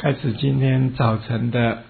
开始今天早晨的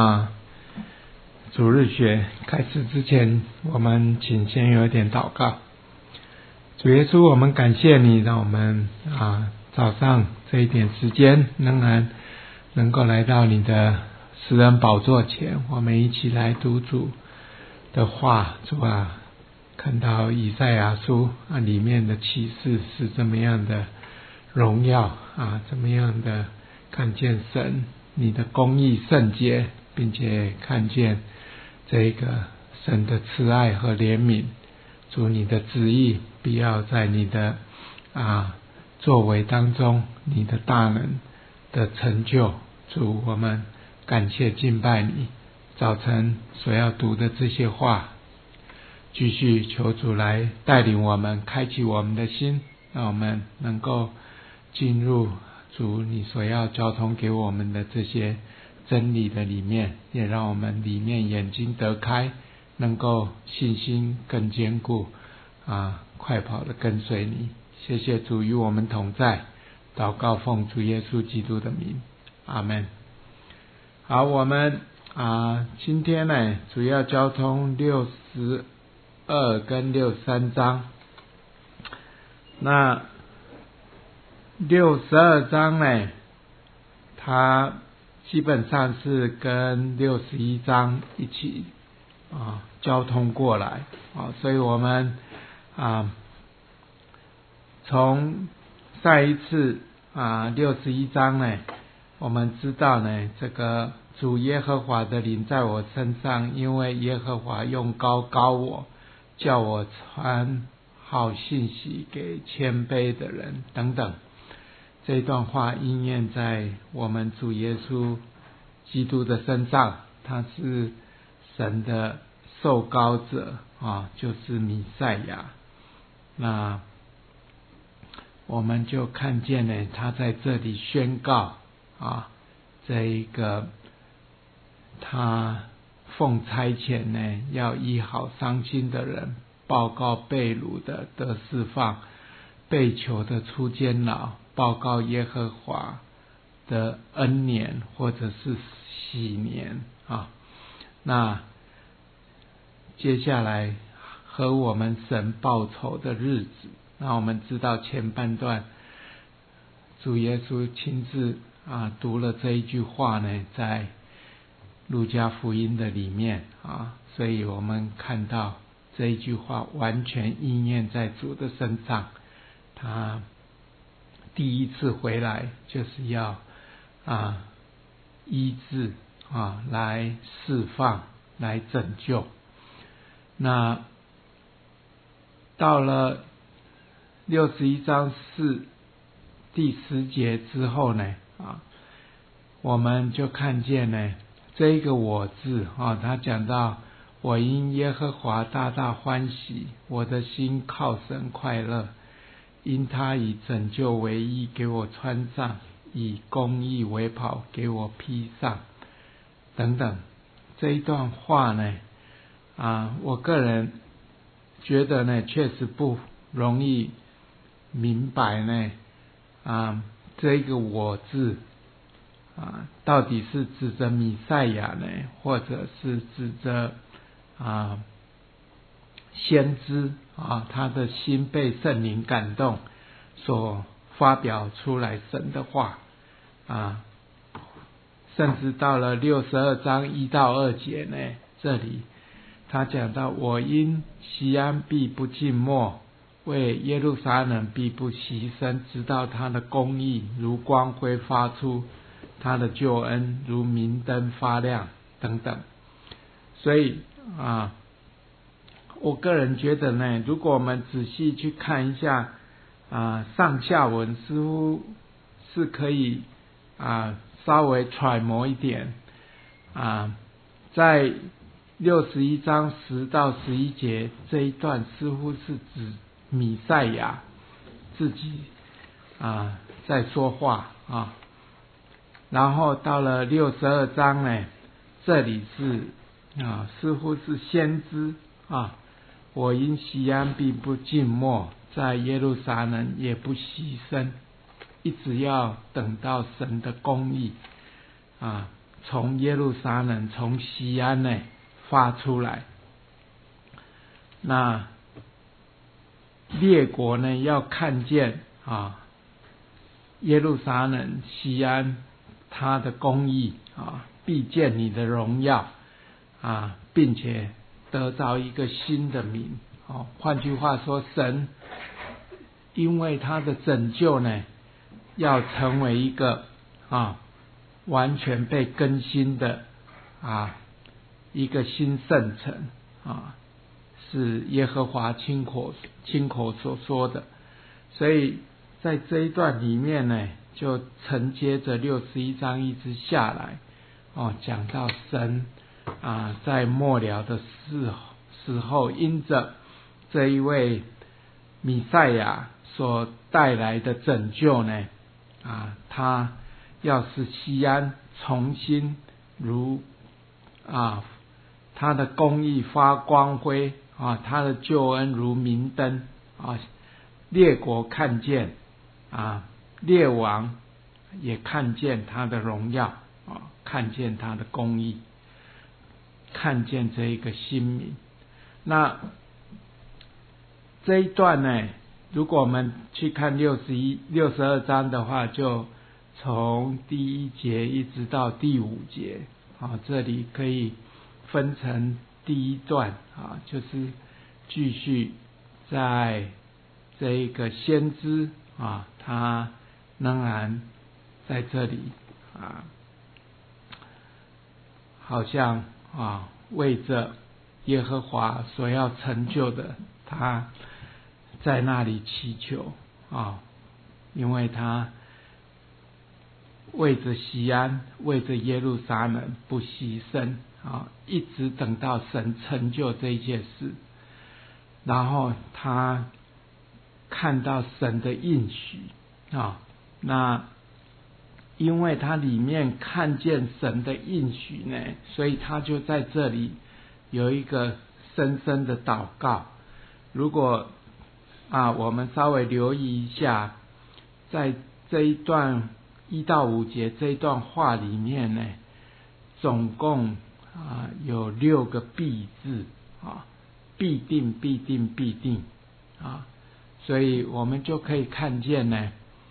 主日学开始之前，我们请先有一点祷告。主耶稣，我们感谢你，让我们早上这一点时间仍然能够来到你的施恩宝座前，我们一起来读主的话。主啊，看到以赛亚书里面的启示是这么样的荣耀怎么样的看见神你的公义圣洁，并且看见这个神的慈爱和怜悯。主，你的旨意必要在你的作为当中，你的大能的成就。主，我们感谢敬拜你。早晨所要读的这些话，继续求主来带领我们，开启我们的心，让我们能够进入主你所要交通给我们的这些真理的里面，也让我们里面眼睛得开，能够信心更坚固快跑的跟随你。谢谢主与我们同在，祷告奉主耶稣基督的名，阿们。好，我们今天呢主要交通62跟63章。那62章呢，它基本上是跟61章一起交通过来所以我们从上一次61章呢，我们知道呢，这个主耶和华的灵在我身上，因为耶和华用膏膏我，叫我传好信息给谦卑的人等等。这段话应验在我们主耶稣基督的身上，他是神的受膏者就是弥赛亚。那我们就看见呢，他在这里宣告这一个他奉差遣呢，要医好伤心的人，报告被掳的得释放，被囚的出监牢，报告耶和华的恩年或者是喜年那接下来和我们神报仇的日子。那我们知道前半段主耶稣亲自读了这一句话呢，在路加福音的里面所以我们看到这一句话完全应验在主的身上。他第一次回来就是要医治来释放，来拯救。那到了61章4第10节之后呢我们就看见呢，这一个我字他讲到我因耶和华大大欢喜，我的心靠神快乐，因他以拯救为衣给我穿上，以公义为袍给我披上等等。这一段话呢我个人觉得呢，确实不容易明白呢这一个我字到底是指着弥赛亚呢，或者是指着先知他的心被圣灵感动所发表出来神的话甚至到了62章1到2节呢，这里他讲到我因锡安必不静默，为耶路撒冷必不息声，直到他的公义如光辉发出，他的救恩如明灯发亮等等。所以我个人觉得呢，如果我们仔细去看一下上下文，似乎是可以稍微揣摩一点在61章10到11节这一段似乎是指弥赛亚自己在说话然后到了62章呢，这里是似乎是先知我因锡安必不静默，在耶路撒冷也不息声，一直要等到神的公义从耶路撒冷从西安呢发出来。那列国呢要看见耶路撒冷西安他的公义必见你的荣耀并且得着一个新的名。换句话说，神因为他的拯救呢要成为一个完全被更新的一个新圣城是耶和华亲口所说的。所以在这一段里面呢，就承接着61章一直下来讲到神在末了的时候，因着这一位弥赛亚所带来的拯救呢他要使西安重新如他的公义发光辉他的救恩如明灯列国看见列王也看见他的荣耀看见他的公义，看见这一个新名。那这一段呢，如果我们去看62章的话，就从第1节一直到第5节这里可以分成第一段就是继续在这一个先知他仍然在这里好像为着耶和华所要成就的，他在那里祈求因为他为着西安为着耶路撒冷不牺牲一直等到神成就这一件事，然后他看到神的应许那因为他里面看见神的应许呢，所以他就在这里有一个深深的祷告。如果我们稍微留意一下，在这一段1到5节这一段话里面呢，总共有6个必字必定必定必定所以我们就可以看见呢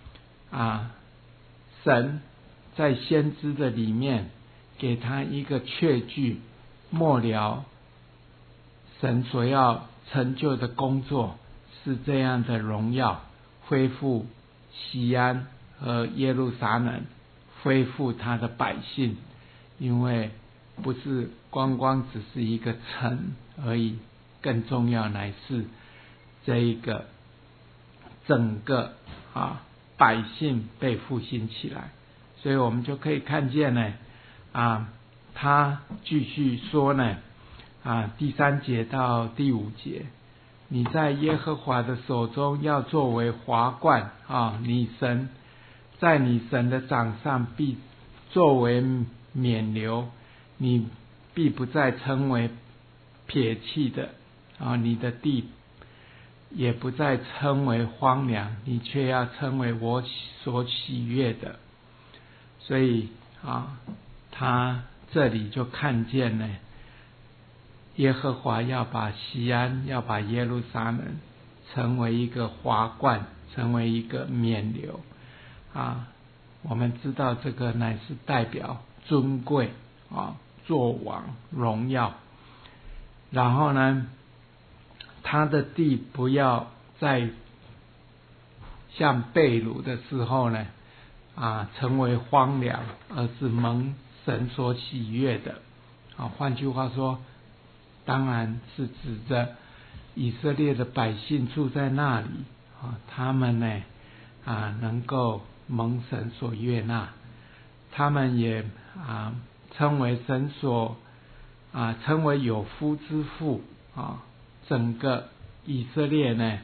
神在先知的里面给他一个确据，末了神所要成就的工作是这样的荣耀，恢复西安和耶路撒冷，恢复他的百姓，因为不是光只是一个城而已，更重要乃是这一个整个百姓被复兴起来。所以我们就可以看见呢他继续说呢第3节到第5节，你在耶和华的手中要作为华冠你神在你神的掌上必作为冕旒，你必不再称为撇弃的你的地也不再称为荒凉，你却要称为我所喜悦的。所以他这里就看见呢，耶和华要把西安要把耶路撒冷成为一个华冠，成为一个冕旒我们知道这个乃是代表尊贵作王荣耀。然后呢，他的地不要再像被掳的时候呢成为荒凉，而是蒙神所喜悦的换句话说，当然是指着以色列的百姓住在那里他们呢能够蒙神所悦纳，他们也称为神所称为有夫之妇整个以色列呢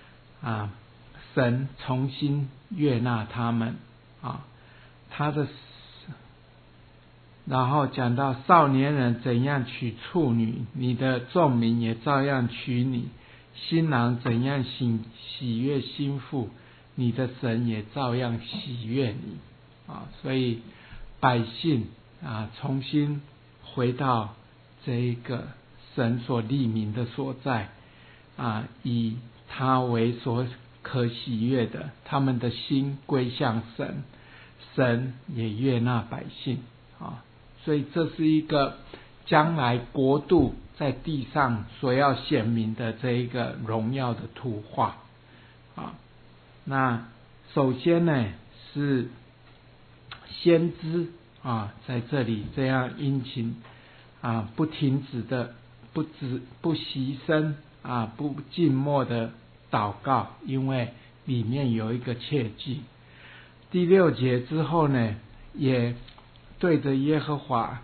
神重新悦纳他们然后讲到少年人怎样娶处女，你的众民也照样娶你；新郎怎样喜悦新妇，你的神也照样喜悦你所以百姓重新回到这一个神所立名的所在以他为所可喜悦的，他们的心归向神，神也悦纳百姓所以这是一个将来国度在地上所要显明的这一个荣耀的图画那首先呢是先知在这里这样殷勤不停止的不息声不静默的祷告，因为里面有一个切记。第6节之后呢，也对着耶和华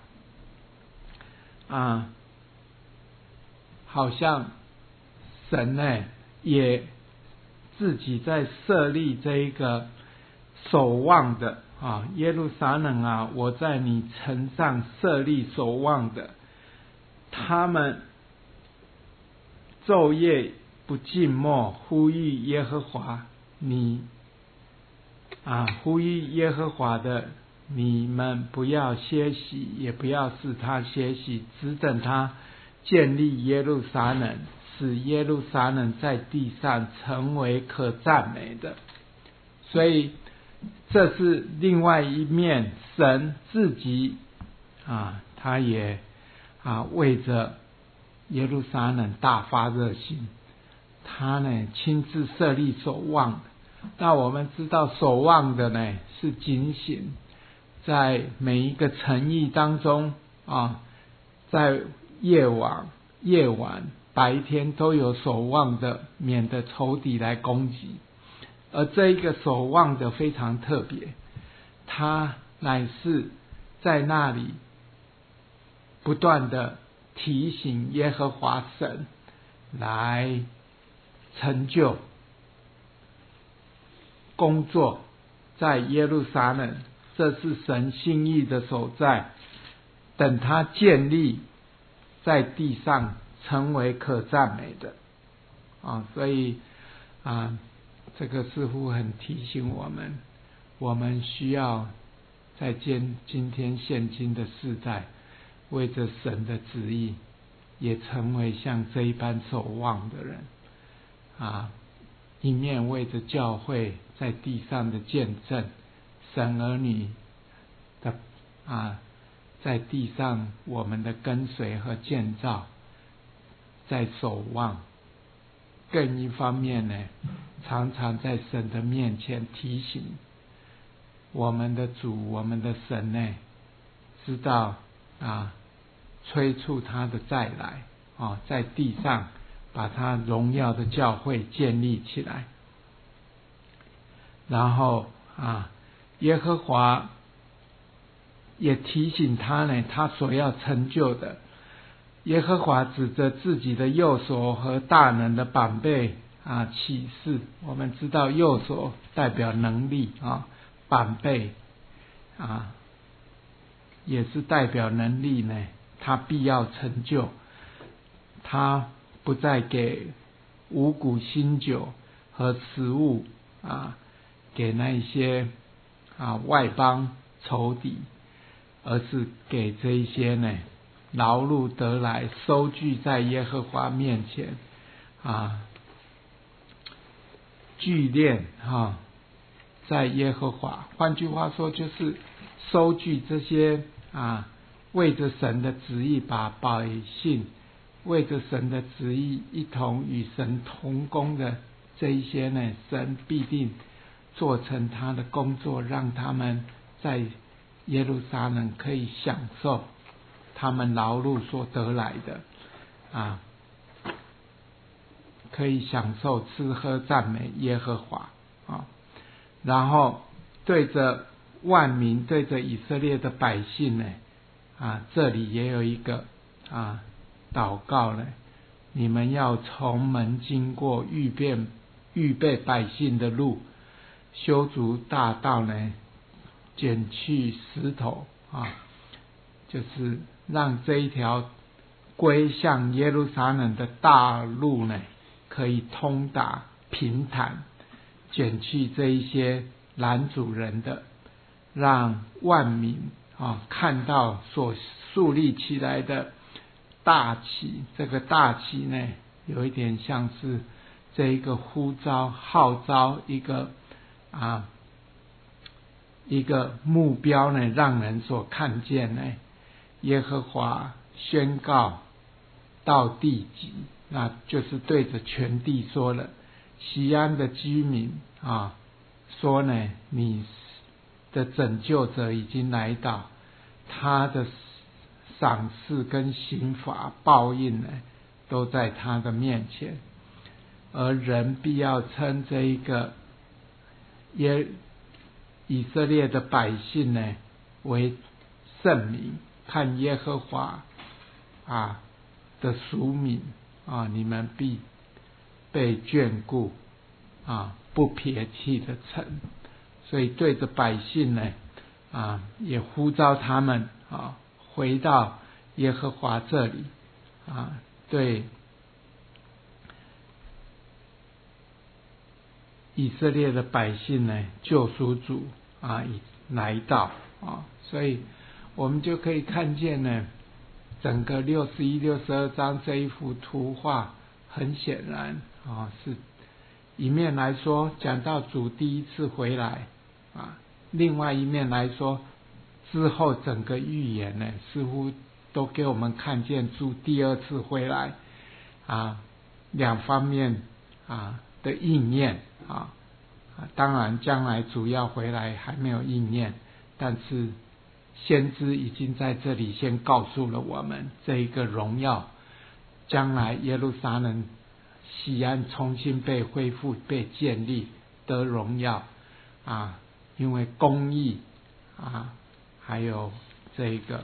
好像神呢也自己在设立这一个守望的耶路撒冷我在你城上设立守望的，他们昼夜不静默，呼吁耶和华呼吁耶和华的，你们不要歇息，也不要使他歇息，只等他建立耶路撒冷，使耶路撒冷在地上成为可赞美的。所以这是另外一面，神自己他也为着耶路撒冷大发热心，他呢亲自设立守望。那我们知道守望的呢是警醒，在每一个城邑当中在夜晚白天都有守望的，免得仇敌来攻击。而这一个守望的非常特别，他乃是在那里不断的提醒耶和华神来成就工作在耶路撒冷，这是神心意的所在，等他建立在地上成为可赞美的所以这个似乎很提醒我们需要在今天现今的世代，为着神的旨意也成为像这一般守望的人一面为着教会在地上的见证，神儿女的在地上我们的跟随和建造在守望，更一方面呢，常常在神的面前提醒我们的主，我们的神呢，知道催促他的再来在地上把他荣耀的教会建立起来。然后耶和华也提醒他呢，他所要成就的。耶和华指着自己的右手和大能的膀臂启示。我们知道右手代表能力膀臂也是代表能力呢，他必要成就。他不再给五谷新酒和食物给那些外邦仇敌，而是给这一些呢劳碌得来收据在耶和华面前聚敛在耶和华。换句话说，就是收据这些为着神的旨意，把百姓为着神的旨意一同与神同工的这一些呢，神必定做成他的工作，让他们在耶路撒冷可以享受他们劳碌所得来的可以享受吃喝赞美耶和华然后对着万民，对着以色列的百姓呢这里也有一个祷告呢，你们要从门经过，预备百姓的路，修筑大道呢，剪去石头就是让这一条归向耶路撒冷的大路呢，可以通达平坦，剪去这一些拦阻人的，让万民看到所树立起来的大旗，这个大旗呢，有一点像是这一个呼召号召一个目标呢，让人所看见呢，耶和华宣告到地极，那就是对着全地说了。西安的居民说呢，你的拯救者已经来到，他的赏赐跟刑罚报应呢，都在他的面前，而人必要称这一个以色列的百姓呢为圣民，看耶和华的属民你们必被眷顾不撇弃的城。所以对着百姓呢也呼召他们回到耶和华这里对以色列的百姓呢，救赎主来到所以我们就可以看见呢，整个61、62章这一幅图画，很显然是一面来说讲到主第一次回来另外一面来说，之后整个预言呢，似乎都给我们看见主第二次回来两方面的应验当然将来主要回来还没有应验，但是先知已经在这里先告诉了我们这一个荣耀，将来耶路撒冷西安重新被恢复被建立得荣耀因为公义还有这个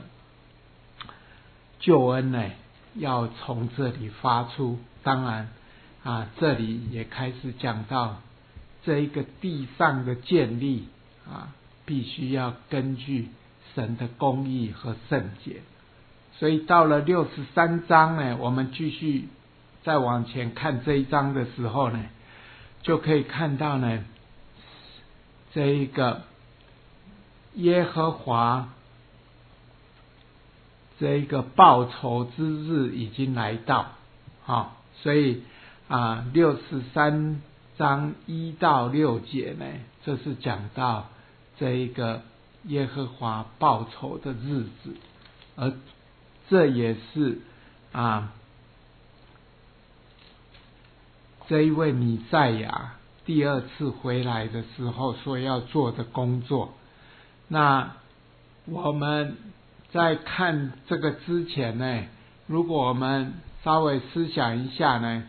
救恩呢要从这里发出。当然这里也开始讲到这一个地上的建立必须要根据神的公义和圣洁。所以到了63章呢，我们继续再往前看这一章的时候呢，就可以看到呢，这一个耶和华这一个报仇之日已经来到所以63章1到6节呢，这是讲到这一个耶和华报仇的日子，而这也是这一位弥赛亚第二次回来的时候所要做的工作。那我们在看这个之前呢，如果我们稍微思想一下呢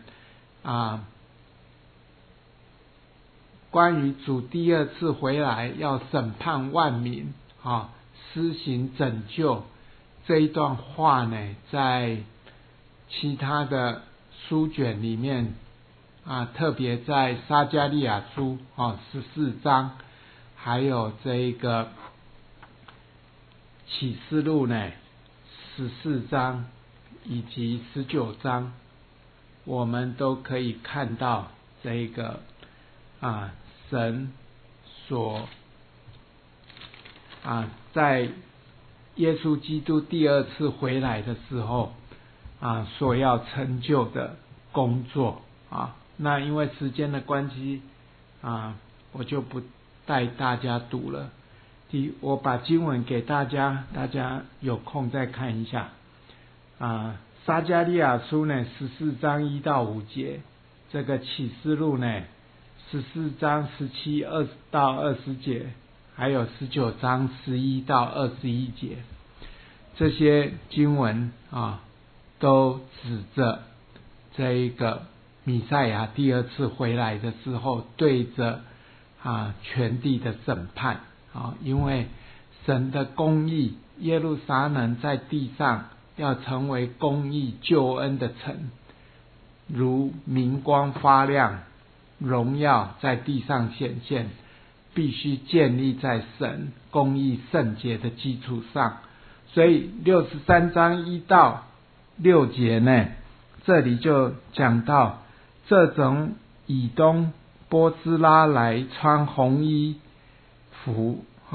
关于主第二次回来要审判万民施行拯救这一段话呢，在其他的书卷里面特别在撒迦利亚书14章，还有这一个启示录呢14章以及19章，我们都可以看到这一个神所在耶稣基督第二次回来的时候所要成就的工作那因为时间的关系我就不带大家读了。我把经文给大家，大家有空再看一下撒迦利亚书呢14章1到5节，这个启示录呢14章17、20到20节，还有19章11到21节，这些经文都指着这一个弥赛亚第二次回来的时候对着全地的审判因为神的公义，耶路撒冷在地上要成为公义救恩的城，如明光发亮，荣耀在地上显现，必须建立在神公义圣洁的基础上。所以63章1到6节呢，这里就讲到这种以东波斯拉来穿红衣服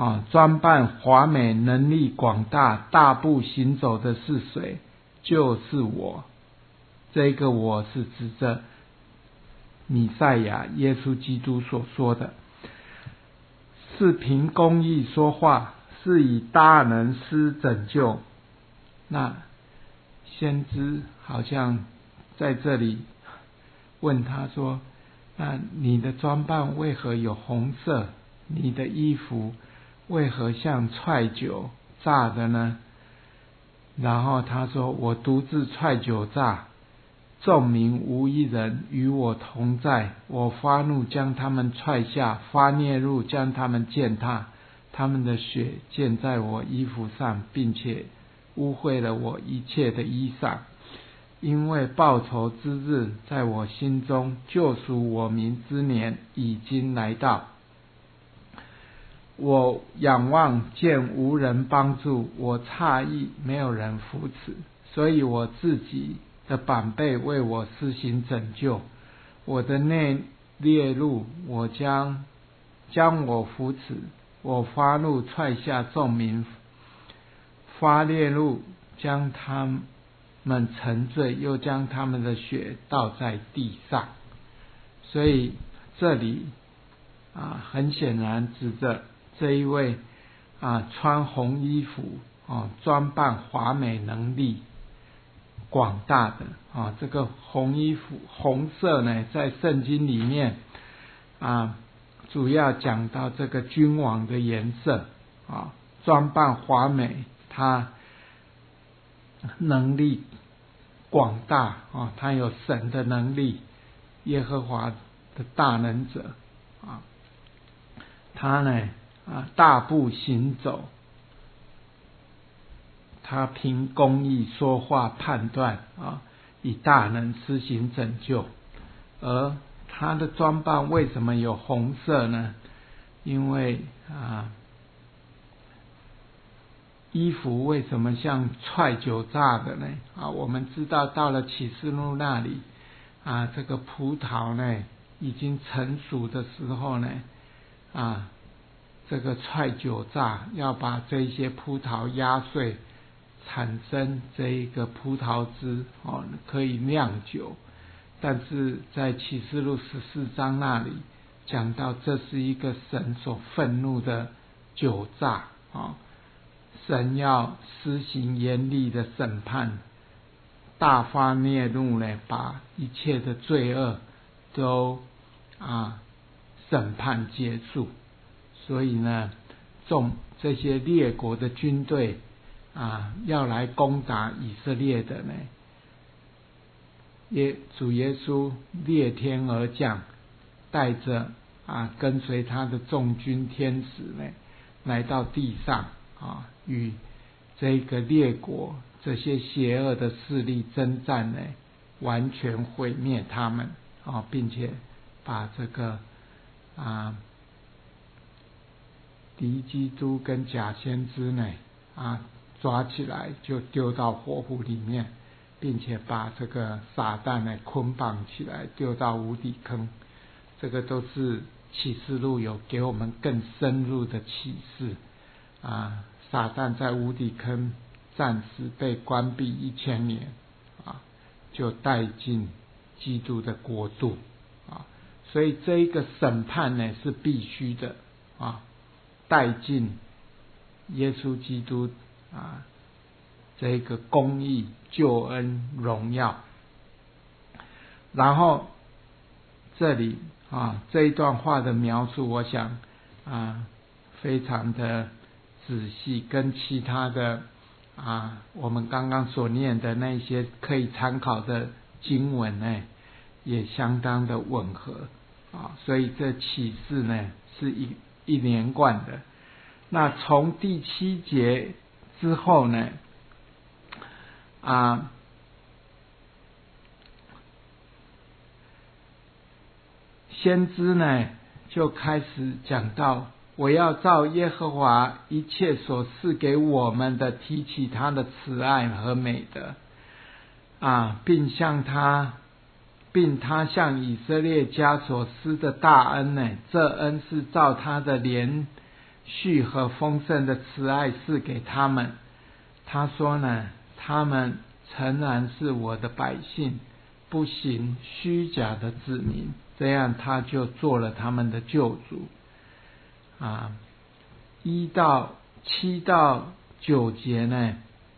专办华美能力广大大步行走的是谁？就是我。这个我是指着弥赛亚耶稣基督所说的，是凭公义说话，是以大能施拯救。那先知好像在这里问他说，那你的装扮为何有红色？你的衣服为何像踹酒榨的呢？然后他说，我独自踹酒榨，众民无一人与我同在。我发怒将他们踹下，发烈怒将他们践踏，他们的血溅在我衣服上，并且污秽了我一切的衣裳。因为报仇之日在我心中，救赎我民之年已经来到。我仰望见无人帮助，我诧异没有人扶持，所以我自己的膀臂为我施行拯救。我的内烈怒，我将我扶持。我发怒踹下众民，发烈怒将他们沉醉，又将他们的血倒在地上。所以这里很显然指着这一位穿红衣服装扮华美能力广大的这个红衣服，红色呢在圣经里面主要讲到这个君王的颜色装扮华美，他能力广大他有神的能力，耶和华的大能者他呢大步行走，他凭公义说话判断以大能施行拯救。而他的装扮为什么有红色呢？因为衣服为什么像踹酒榨的呢？我们知道到了启示录那里这个葡萄呢已经成熟的时候呢这个踹酒榨要把这些葡萄压碎，产生这一个葡萄汁可以酿酒。但是在启示录14章那里讲到，这是一个神所愤怒的酒榨神要施行严厉的审判，大发烈怒呢，把一切的罪恶都审判结束。所以呢，这些列国的军队要来攻打以色列的呢，主耶稣裂天而降，带着跟随他的众军天使呢，来到地上与这个列国这些邪恶的势力征战呢，完全毁灭他们并且把这个敌基督跟假先知呢抓起来就丢到火湖里面，并且把这个撒旦呢捆绑起来丢到无底坑。这个都是启示录有给我们更深入的启示撒旦在无底坑暂时被关闭1000年就带进基督的国度所以这一个审判呢是必须的带进耶稣基督这个公义、救恩、荣耀。然后这里这一段话的描述，我想非常的仔细，跟其他的我们刚刚所念的那些可以参考的经文呢，也相当的吻合所以这启示呢是一连贯的。那从第7节之后呢先知呢就开始讲到，我要照耶和华一切所赐给我们的，提起他的慈爱和美德并他向以色列家所施的大恩呢，这恩是照他的怜续和丰盛的慈爱赐给他们。他说呢，他们诚然是我的百姓，不行虚假的子民，这样他就做了他们的救主。7到9节呢，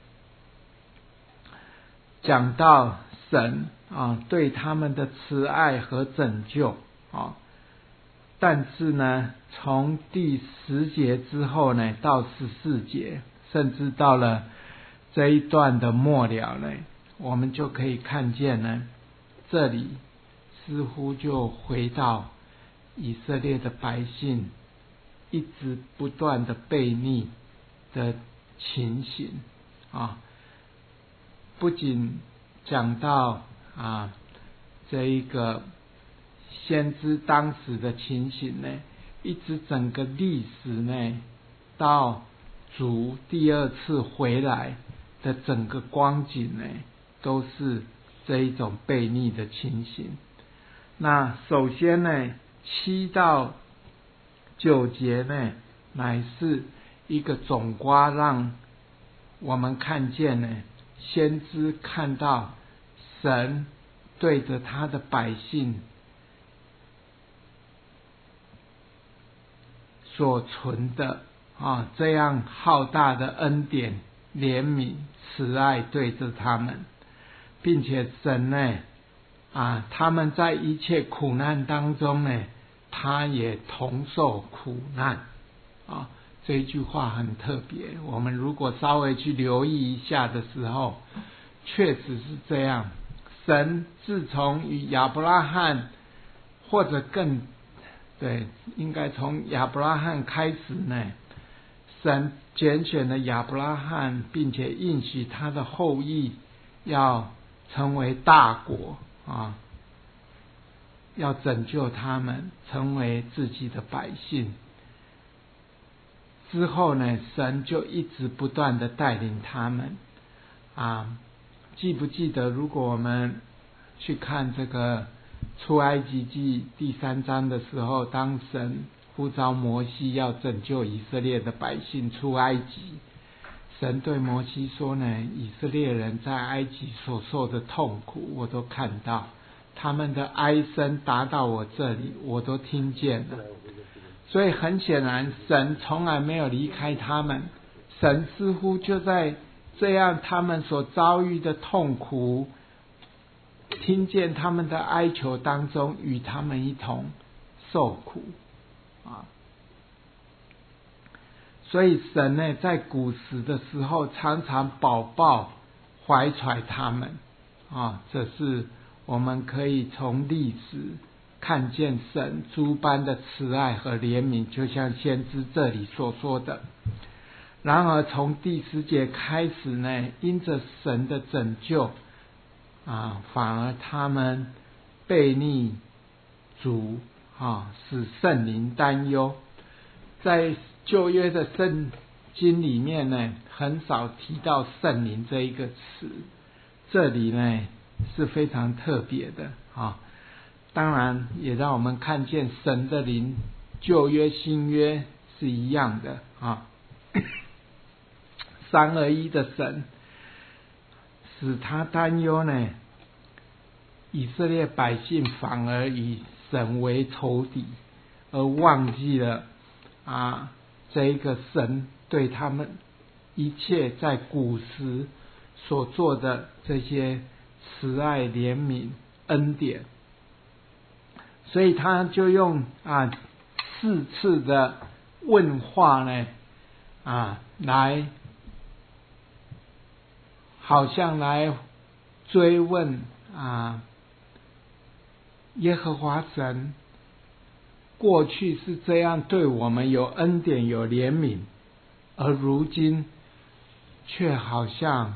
讲到神对他们的慈爱和拯救但是呢，从第10节之后呢，到14节，甚至到了这一段的末了呢，我们就可以看见呢，这里似乎就回到以色列的百姓一直不断的悖逆的情形不仅讲到这一个先知当时的情形呢，一直整个历史呢，到主第2次回来的整个光景呢，都是这一种悖逆的情形。那首先呢，7到9节呢，乃是一个总括，让我们看见呢，先知看到神对着他的百姓所存的这样浩大的恩典、怜悯、慈爱对着他们，并且神呢他们在一切苦难当中呢，他也同受苦难这一句话很特别，我们如果稍微去留意一下的时候，确实是这样。神自从与亚伯拉罕，或者应该从亚伯拉罕开始呢，神拣选了亚伯拉罕，并且应许他的后裔要成为大国要拯救他们，成为自己的百姓。之后呢，神就一直不断的带领他们记不记得，如果我们去看这个出埃及记第3章的时候，当神呼召摩西要拯救以色列的百姓出埃及，神对摩西说呢，以色列人在埃及所受的痛苦我都看到，他们的哀声达到我这里，我都听见了。所以很显然，神从来没有离开他们，神似乎就在这样他们所遭遇的痛苦，听见他们的哀求当中，与他们一同受苦所以神呢，在古时的时候常常保抱怀揣他们这是我们可以从历史看见神诸般的慈爱和怜悯，就像先知这里所说的。然而从第10节开始呢，因着神的拯救反而他们悖逆主使圣灵担忧。在旧约的圣经里面呢，很少提到圣灵这一个词，这里呢是非常特别的当然也让我们看见神的灵，旧约新约是一样的三而一的神使他担忧呢，以色列百姓反而以神为仇敌，而忘记了这一个神对他们一切在古时所做的这些慈爱、怜悯、恩典。所以他就用4次的问话呢来好像来追问耶和华神过去是这样对我们有恩典有怜悯，而如今却好像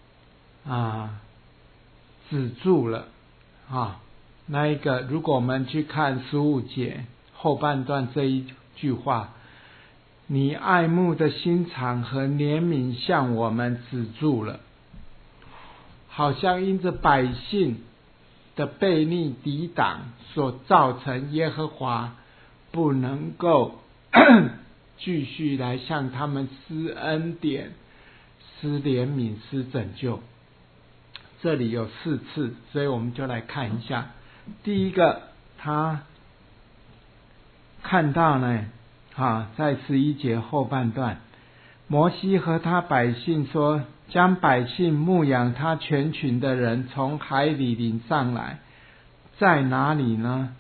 止住了那一个，如果我们去看15节后半段这一句话，你爱慕的心肠和怜悯向我们止住了，好像因着百姓的悖逆抵挡所造成耶和华不能够继续来向他们施恩典、施怜悯、施拯救。这里有4次，所以我们就来看一下。第一个，他看到呢，在11节后半段，摩西和他百姓说，将百姓牧养他全群的人从海里领上来，在哪里呢？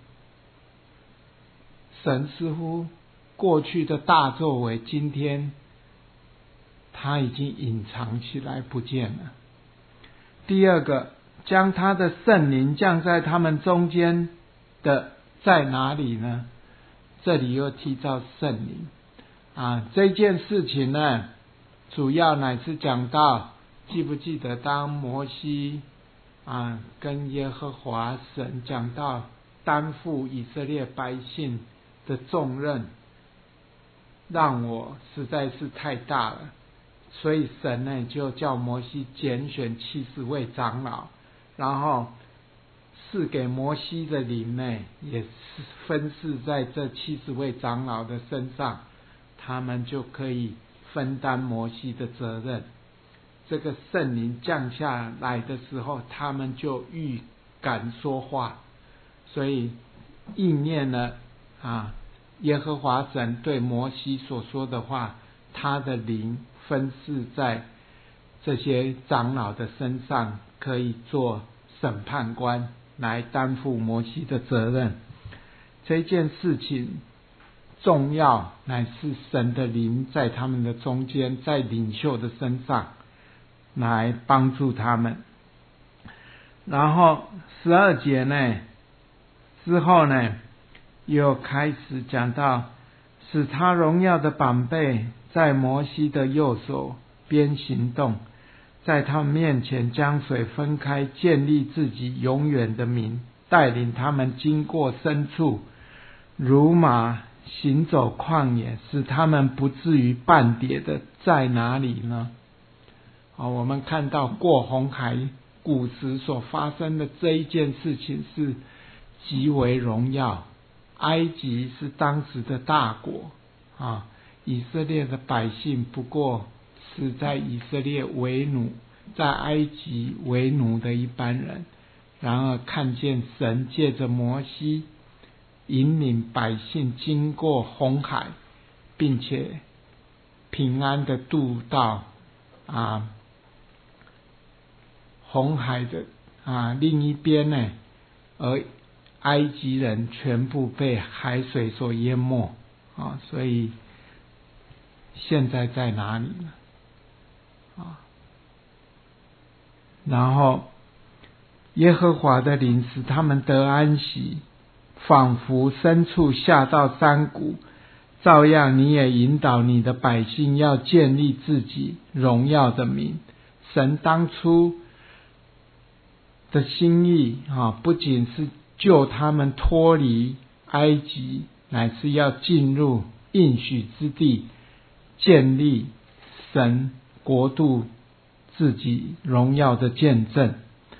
神似乎过去的大作为，今天他已经隐藏起来不见了。第二个，将他的圣灵降在他们中间的在哪里呢？这里又提到圣灵这件事情呢，主要乃是讲到，记不记得当摩西跟耶和华神讲到担负以色列百姓的重任，让我实在是太大了，所以神呢就叫摩西拣选70位长老，然后赐给摩西的灵呢也分赐在这70位长老的身上，他们就可以分担摩西的责任。这个圣灵降下来的时候，他们就预敢说话，所以应验了耶和华神对摩西所说的话，他的灵分赐在这些长老的身上，可以做审判官，来担负摩西的责任。这件事情重要，乃是神的灵在他们的中间，在领袖的身上来帮助他们。然后12节呢之后呢，又开始讲到，使他荣耀的膀臂在摩西的右手边行动，在他们面前将水分开，建立自己永远的名，带领他们经过深处，如马行走旷野，使他们不至于半跌的在哪里呢？我们看到过红海古时所发生的这一件事情是极为荣耀。埃及是当时的大国以色列的百姓不过是在以色列为奴，在埃及为奴的一般人，然而看见神借着摩西引领百姓经过红海，并且平安的渡到红海的另一边呢，而埃及人全部被海水所淹没所以现在在哪里呢？然后耶和华的灵使他们得安息，仿佛深处下到山谷，照样你也引导你的百姓要建立自己荣耀的名。神当初的心意不仅是救他们脱离埃及，乃是要进入应许之地，建立神国度自己荣耀的见证。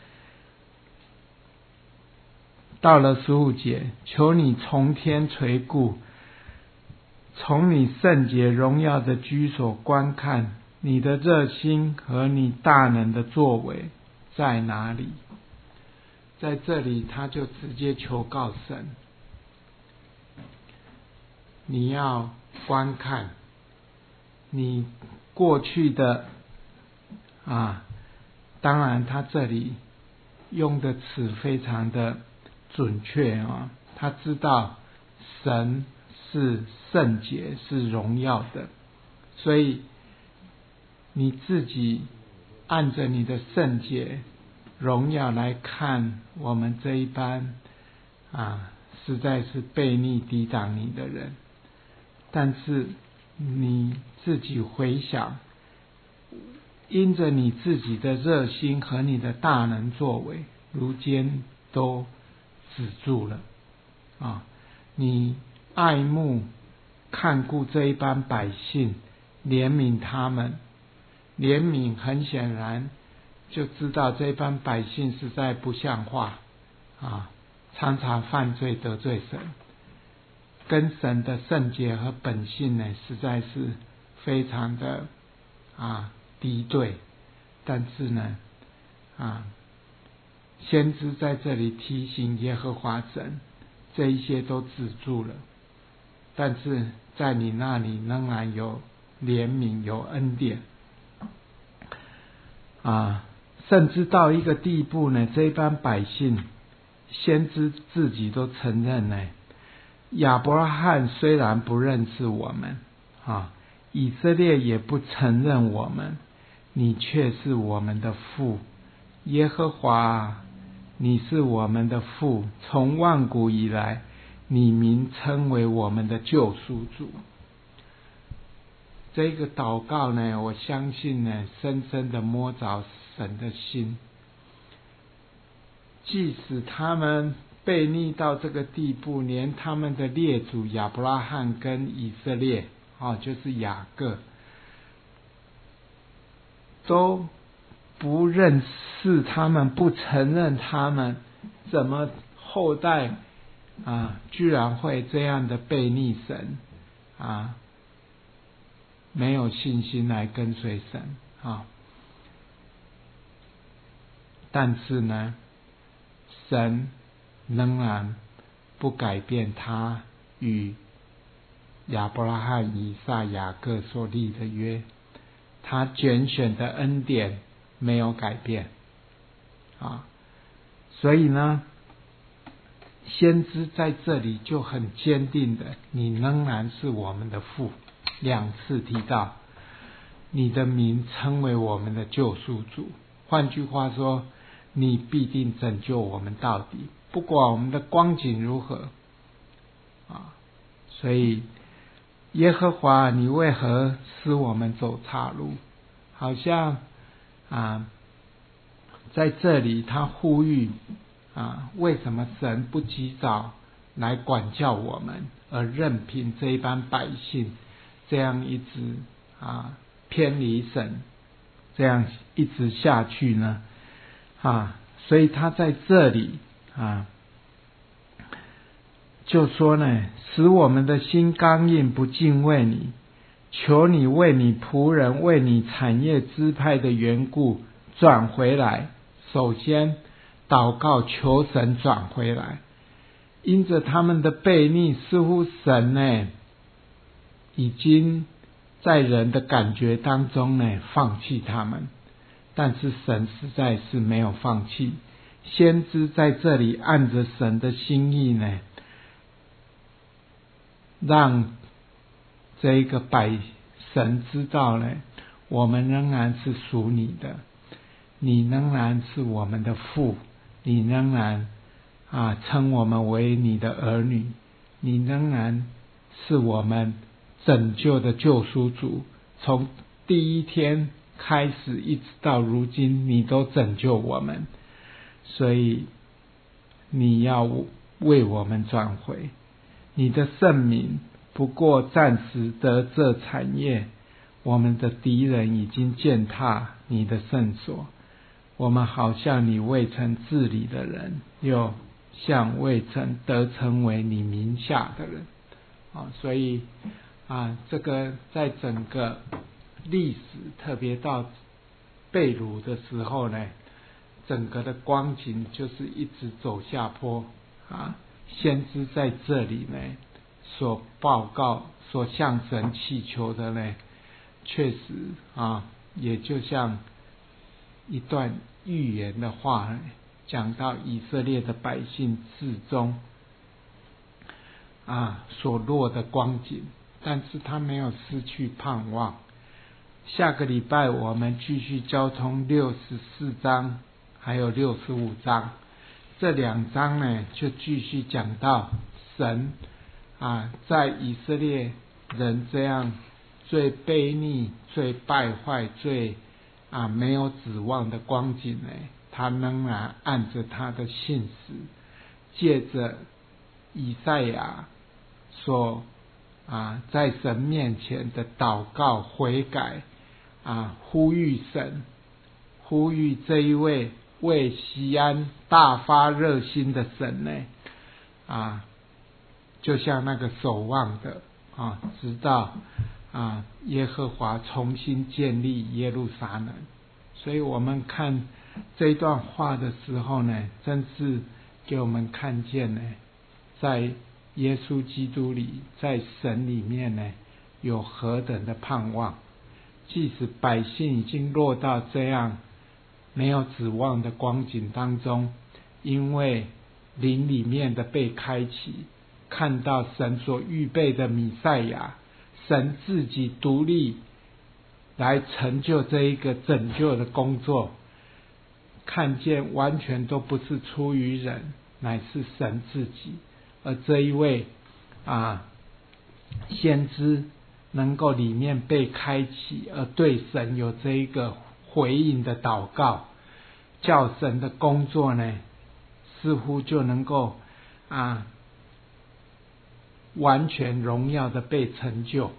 到了15节，求你从天垂顾，从你圣洁荣耀的居所观看，你的热心和你大能的作为在哪里？在这里他就直接求告神，你要观看你过去的当然他这里用的词非常的准确他知道神是圣洁是荣耀的，所以你自己按着你的圣洁荣耀来看我们这一班实在是悖逆抵挡你的人，但是你自己回想，因着你自己的热心和你的大能作为，如今都止住了你爱慕看顾这一班百姓，怜悯他们，怜悯很显然就知道这班百姓实在不像话常常犯罪得罪神， 跟神的圣洁和本性呢，实在是非常的敌对。但是呢，先知在这里提醒耶和华神，这一些都止住了，但是在你那里仍然有怜悯，有恩典甚至到一个地步呢，这一班百姓，先知自己都承认呢，亚伯拉罕虽然不认识我们以色列也不承认我们，你却是我们的父，耶和华你是我们的父，从万古以来，你名称为我们的救赎主。这个祷告呢，我相信呢，深深的摸着神的心。即使他们悖逆到这个地步，连他们的列祖亚伯拉罕跟以色列就是雅各，都不认识他们，不承认他们，怎么后代居然会这样的悖逆神没有信心来跟随神但是呢，神仍然不改变他与亚伯拉罕、以撒、雅各所立的约，他拣选的恩典没有改变所以呢，先知在这里就很坚定的，你仍然是我们的父，两次提到你的名称为我们的救赎主，换句话说，你必定拯救我们到底，不管我们的光景如何所以耶和华，你为何使我们走岔路？好像在这里他呼吁为什么神不及早来管教我们，而任凭这一班百姓这样一直偏离神，这样一直下去呢所以他在这里就说呢，使我们的心刚硬，不敬畏你，求你为你仆人，为你产业支派的缘故转回来。首先祷告求神转回来，因着他们的悖逆，似乎神呢已经在人的感觉当中呢放弃他们，但是神实在是没有放弃。先知在这里按着神的心意呢，让这一个神知道呢，我们仍然是属你的，你仍然是我们的父，你仍然称我们为你的儿女，你仍然是我们拯救的救赎主，从第一天开始一直到如今，你都拯救我们，所以你要为我们转回。你的圣名不过暂时得这产业，我们的敌人已经践踏你的圣所，我们好像你未曾治理的人，又像未曾得称为你名下的人所以这个在整个历史，特别到被掳的时候呢，整个的光景就是一直走下坡先知在这里呢所报告，所向神祈求的呢，确实也就像一段预言的话呢，讲到以色列的百姓至终所落的光景，但是他没有失去盼望。下个礼拜我们继续交通64章还有65章，这两章呢就继续讲到神在以色列人这样最悖逆、最败坏、最没有指望的光景呢，他仍然按着他的信实，借着以赛亚所在神面前的祷告悔改呼吁神，呼吁这一位为西安大发热心的神呢就像那个守望的直到耶和华重新建立耶路撒冷。所以我们看这一段话的时候呢，真是给我们看见呢，在耶稣基督里，在神里面呢，有何等的盼望。即使百姓已经落到这样没有指望的光景当中，因为灵里面的被开启，看到神所预备的弥赛亚，神自己独立来成就这一个拯救的工作，看见完全都不是出于人，乃是神自己。而这一位先知能够里面被开启，而对神有这一个回应的祷告，叫神的工作呢，似乎就能够完全荣耀的被成就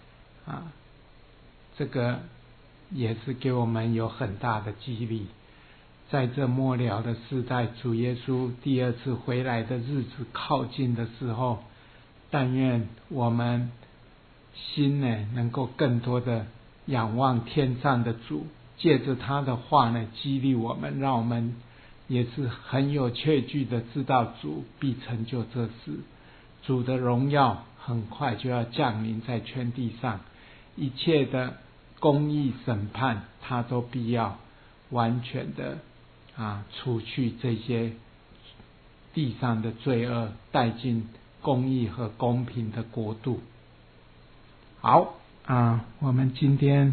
这个也是给我们有很大的激励。在这末了的世代，主耶稣第二次回来的日子靠近的时候，但愿我们心呢能够更多的仰望天上的主，借着他的话呢激励我们，让我们也是很有确据的知道主必成就这事。主的荣耀很快就要降临在全地上，一切的公义审判他都必要完全的除去这些地上的罪恶，带进公义和公平的国度。好我们今天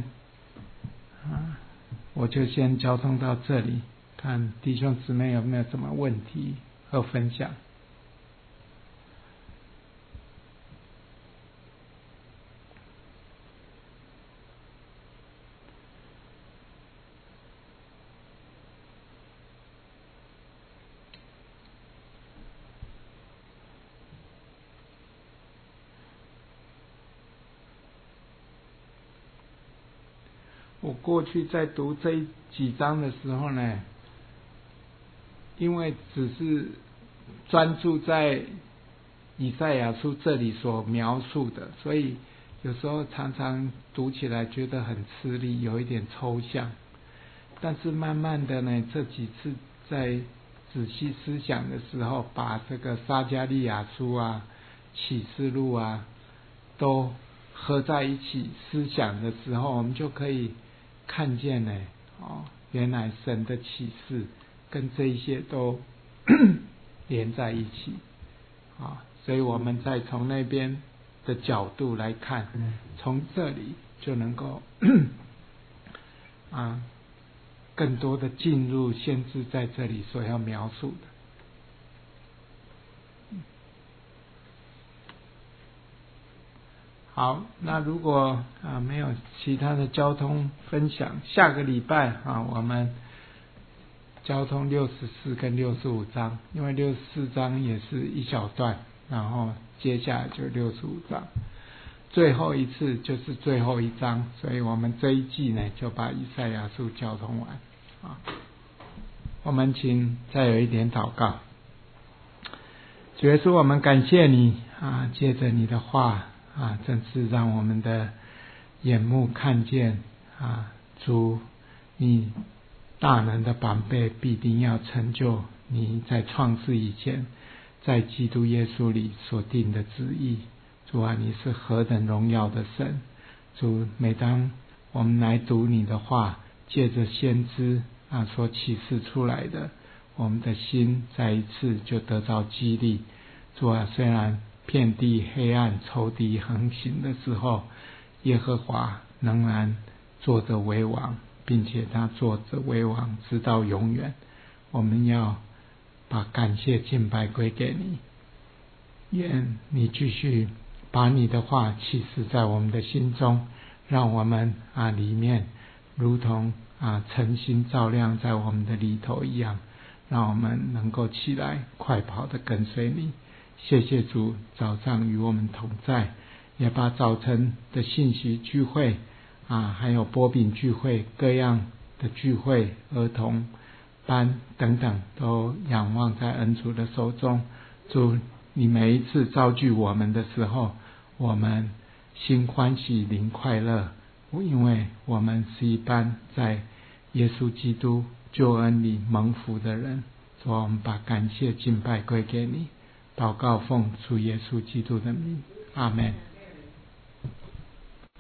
我就先交通到这里，看弟兄姊妹有没有什么问题和分享。我过去在读这几章的时候呢，因为只是专注在以赛亚书这里所描述的，所以有时候常常读起来觉得很吃力，有一点抽象。但是慢慢的呢，这几次在仔细思想的时候，把这个撒迦利亚书启示录都合在一起思想的时候，我们就可以看见呢原来神的启示跟这一些都连在一起所以我们再从那边的角度来看，从这里就能够更多的进入先知在这里所要描述的。好，那如果没有其他的交通分享，下个礼拜我们交通64跟65章，因为64章也是一小段，然后接下来就65章，最后一次就是最后一章，所以我们这一季呢就把以赛亚书交通完我们请再有一点祷告。主耶稣，我们感谢你借着你的话真是让我们的眼目看见主你大能的膀臂必定要成就你在创世以前在基督耶稣里所定的旨意。主你是何等荣耀的神。主，每当我们来读你的话，借着先知所启示出来的，我们的心再一次就得到激励。主虽然遍地黑暗，仇敌横行的时候，耶和华仍然坐着为王，并且他坐着为王直到永远。我们要把感谢敬拜归给你，愿你继续把你的话启示在我们的心中，让我们里面如同晨星照亮在我们的里头一样，让我们能够起来快跑的跟随你。谢谢主早上与我们同在，也把早晨的信息聚会还有波饼聚会，各样的聚会，儿童班等等，都仰望在恩主的手中。主， 你每一次召聚我们的时候，我们心欢喜灵快乐，因为我们是一般在耶稣基督救恩里蒙福的人。主啊，我们把感谢敬拜归给你，祷告奉主耶稣基督的名，阿们。